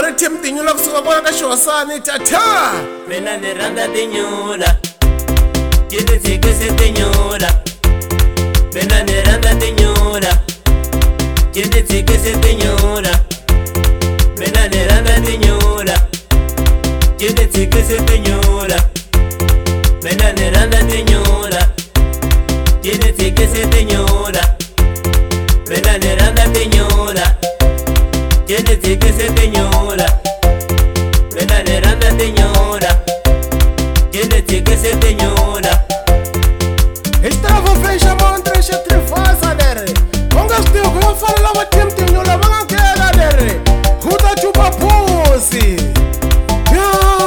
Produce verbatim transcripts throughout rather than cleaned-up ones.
ri Tim Tinyula kusuka kona ka Xihosani tata. Mina ni rhandza tinyula, ti ni tshikise tinyula. Mina ni rhandza tinyula, ti ni tshikise tinyula. Mina ni rhandza tinyula, ti ni tshikise tinyula. Mina ni rhandza tinyula, ti ni tshikise tinyula. Mina ni rhandza tinyula, ti ni tshikise tinyula. Mina ni rhandza tinyula, ti ni tshikise tinyula. Estava fecha montre xa trifasa dere. Onga still go fala lava Tim Tinyula vanga kela dere. Huta chupa pussy. Yeah.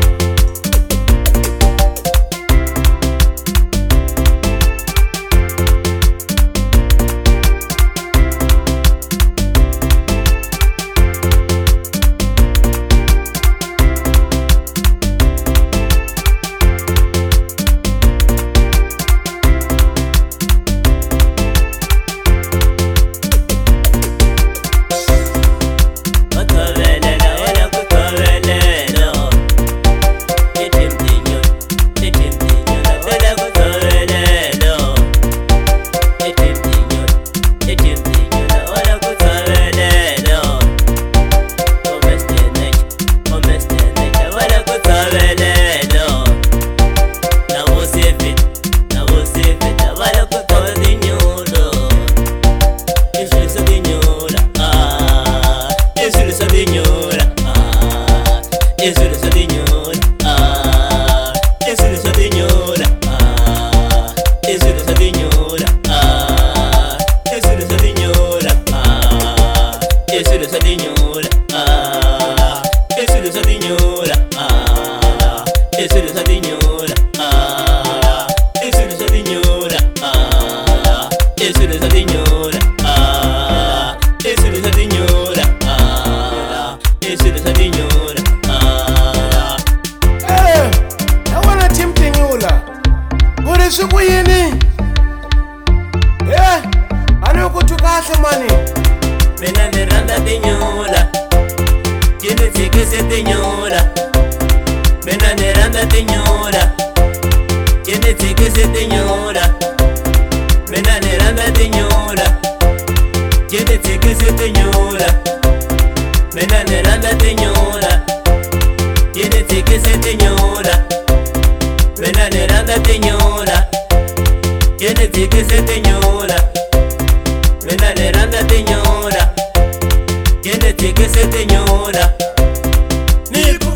Mina ni rhandza tinyula, ti ni tshikise tinyula. Mina ni rhandza tinyula, ti ni tshikise tinyula. Mina ni rhandza tinyula, ti ni tshikise tinyula. Mina ni rhandza tinyula, ti ni tshikise tinyula. Mina ni rhandza tinyula, ti ni tshikise tinyula. Mina ni rhandza tinyula, ti ni tshikise tinyula.